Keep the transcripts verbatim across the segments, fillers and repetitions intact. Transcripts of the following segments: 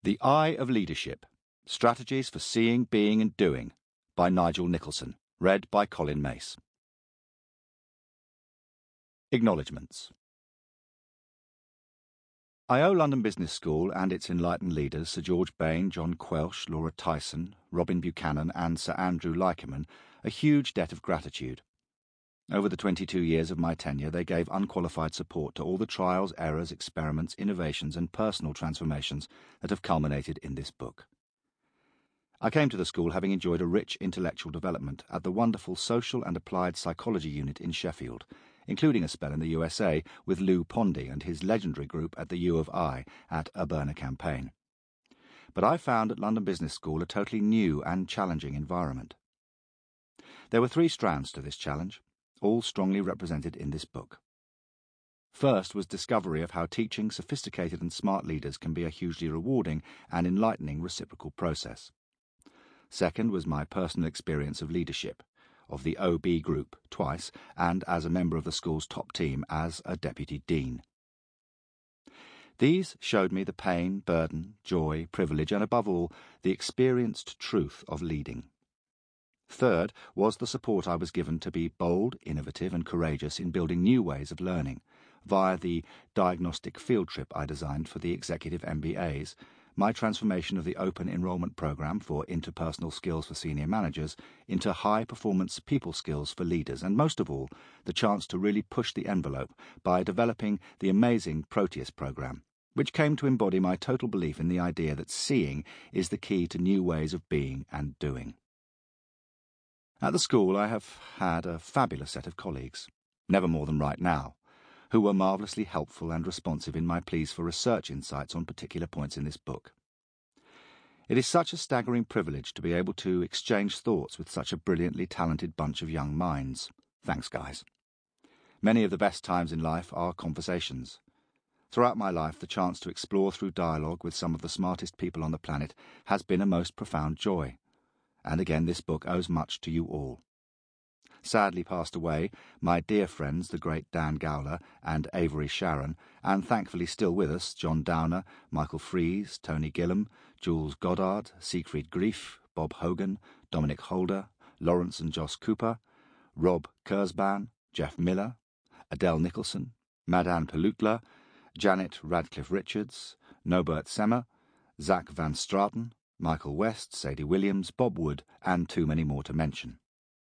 The Eye of Leadership, Strategies for Seeing, Being and Doing by Nigel Nicholson, read by Colin Mace. Acknowledgements. I owe London Business School and its enlightened leaders, Sir George Bain, John Quelch, Laura Tyson, Robin Buchanan and Sir Andrew Leikerman, a huge debt of gratitude. Over the twenty-two years of my tenure, they gave unqualified support to all the trials, errors, experiments, innovations and personal transformations that have culminated in this book. I came to the school having enjoyed a rich intellectual development at the wonderful Social and Applied Psychology Unit in Sheffield, including a spell in the U S A with Lou Pondy and his legendary group at the U of I at Aberna-Campaign. But I found at London Business School a totally new and challenging environment. There were three strands to this challenge, all strongly represented in this book. First was discovery of how teaching sophisticated and smart leaders can be a hugely rewarding and enlightening reciprocal process. Second was my personal experience of leadership, of the O B group twice, and as a member of the school's top team as a deputy dean. These showed me the pain, burden, joy, privilege, and above all, the experienced truth of leading. Third was the support I was given to be bold, innovative and courageous in building new ways of learning, via the diagnostic field trip I designed for the executive M B As, my transformation of the open enrolment programme for interpersonal skills for senior managers into high-performance people skills for leaders, and most of all, the chance to really push the envelope by developing the amazing Proteus programme, which came to embody my total belief in the idea that seeing is the key to new ways of being and doing. At the school I have had a fabulous set of colleagues, never more than right now, who were marvellously helpful and responsive in my pleas for research insights on particular points in this book. It is such a staggering privilege to be able to exchange thoughts with such a brilliantly talented bunch of young minds. Thanks, guys. Many of the best times in life are conversations. Throughout my life, the chance to explore through dialogue with some of the smartest people on the planet has been a most profound joy. And again, this book owes much to you all. Sadly passed away, my dear friends, the great Dan Gowler and Avery Sharon, and thankfully still with us, John Downer, Michael Fries, Tony Gillam, Jules Goddard, Siegfried Grief, Bob Hogan, Dominic Holder, Lawrence and Joss Cooper, Rob Kurzban, Jeff Miller, Adele Nicholson, Madan Palutla, Janet Radcliffe-Richards, Nobert Semmer, Zach Van Straten, Michael West, Sadie Williams, Bob Wood, and too many more to mention.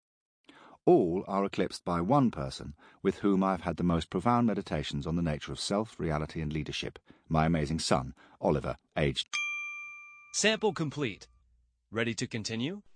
All are eclipsed by one person with whom I have had the most profound meditations on the nature of self, reality and leadership, my amazing son, Oliver, aged... Sample complete. Ready to continue?